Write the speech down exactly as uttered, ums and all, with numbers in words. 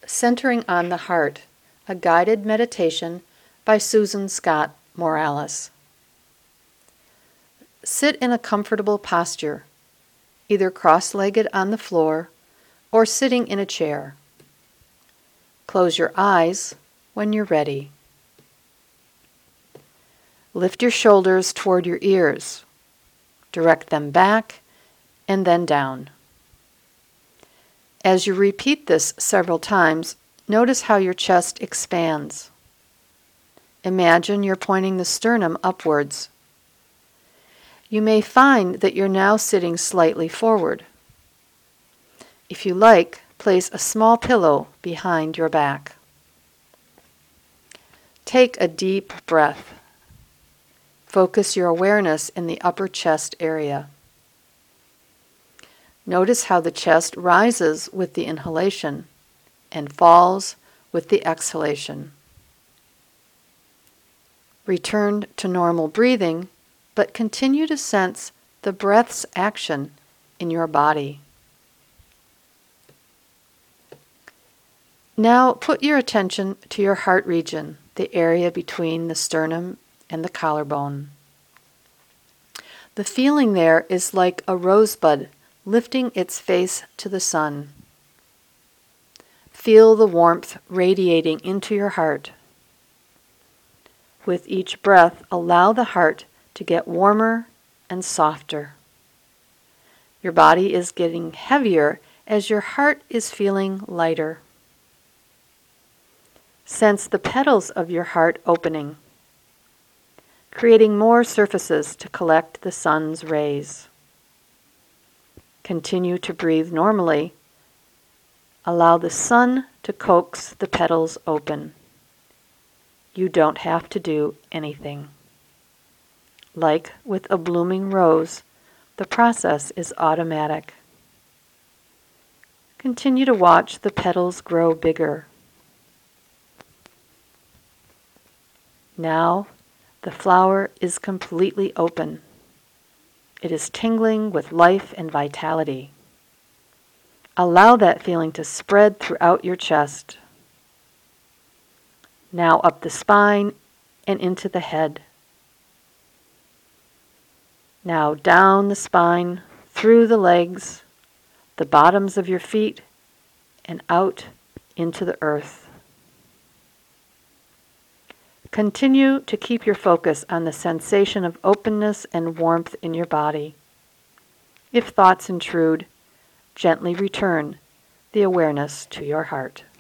Centering on the Heart, a guided meditation by Susan Scott Morales. Sit in a comfortable posture, either cross-legged on the floor or sitting in a chair. Close your eyes when you're ready. Lift your shoulders toward your ears. Direct them back and then down. As you repeat this several times, notice how your chest expands. Imagine you're pointing the sternum upwards. You may find that you're now sitting slightly forward. If you like, place a small pillow behind your back. Take a deep breath. Focus your awareness in the upper chest area. Notice how the chest rises with the inhalation and falls with the exhalation. Return to normal breathing, but continue to sense the breath's action in your body. Now put your attention to your heart region, the area between the sternum and the collarbone. The feeling there is like a rosebud lifting its face to the sun. Feel the warmth radiating into your heart. With each breath, allow the heart to get warmer and softer. Your body is getting heavier as your heart is feeling lighter. Sense the petals of your heart opening, creating more surfaces to collect the sun's rays. Continue to breathe normally. Allow the sun to coax the petals open. You don't have to do anything. Like with a blooming rose, the process is automatic. Continue to watch the petals grow bigger. Now, the flower is completely open. It is tingling with life and vitality. Allow that feeling to spread throughout your chest. Now up the spine and into the head. Now down the spine, through the legs, the bottoms of your feet, and out into the earth. Continue to keep your focus on the sensation of openness and warmth in your body. If thoughts intrude, gently return the awareness to your heart.